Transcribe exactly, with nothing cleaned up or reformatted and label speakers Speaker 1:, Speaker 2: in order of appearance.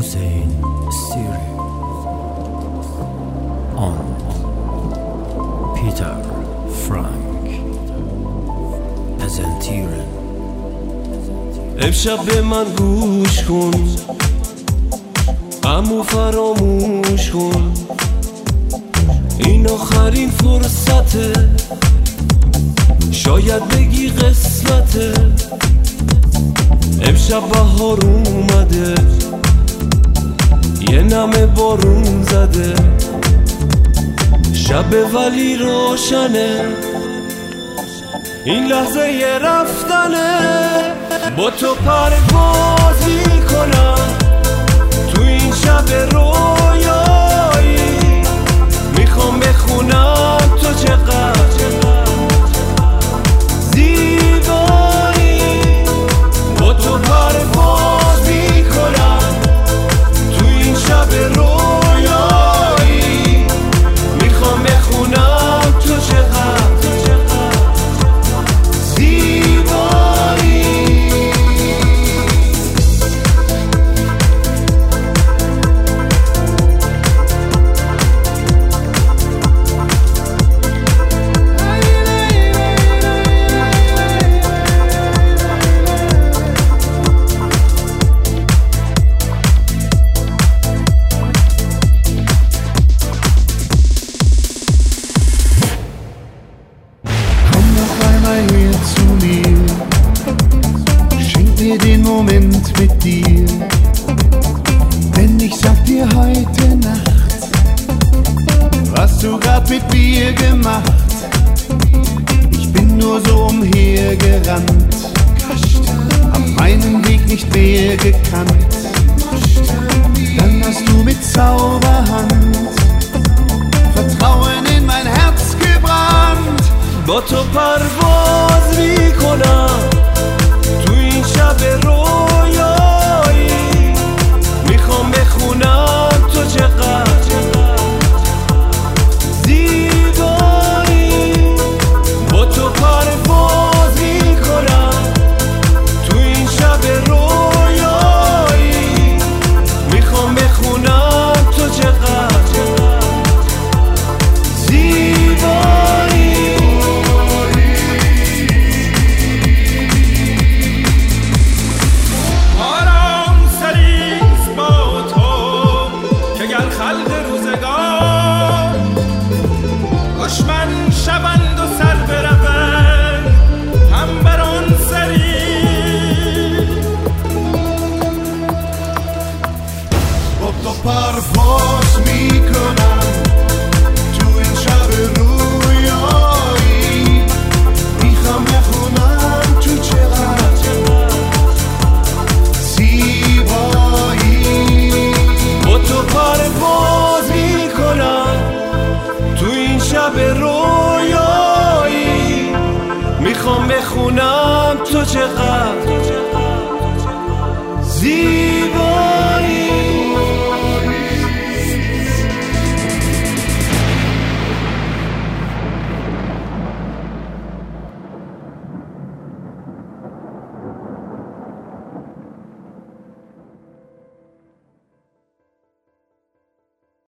Speaker 1: Hussein Siri on Peter Frank پرزنتیرن. امشب به من گوش کن، غمو فراموش کن، این آخرین فرصته، شاید بگی قسمته. امشب بهار اومده، یه نمه بارون زده، شب ولی روشنه، این لحظه یه رفتنه. با تو پرواز میکنم تو این شب رویایی، میخوام بخونم تو چقدر زیبایی. با تو پرواز میکنم تو این شب رویایی، میخوام بخونم تو چقدر
Speaker 2: den Moment mit dir, denn ich sag dir heute Nacht, was du grad mit mir gemacht. Ich bin nur so umhergerannt, hab meinen Weg nicht mehr gekannt. Dann hast du mit Zauberhand Vertrauen in mein Herz gebrannt.
Speaker 1: با تو پرواز میکنم تو این شب رویایی، میخوام بخونم تو چقدر زیبایی. با تو پرواز میکنم تو این شب رویایی، میخوام بخونم تو چقدر زیبایی.
Speaker 2: پرواز میکنم تو این شب رویایی، میخوام بخونم تو چقدر زیبایی.
Speaker 1: با تو پرواز میکنم تو این شب رویایی، میخوام بخونم تو چقدر زیبایی.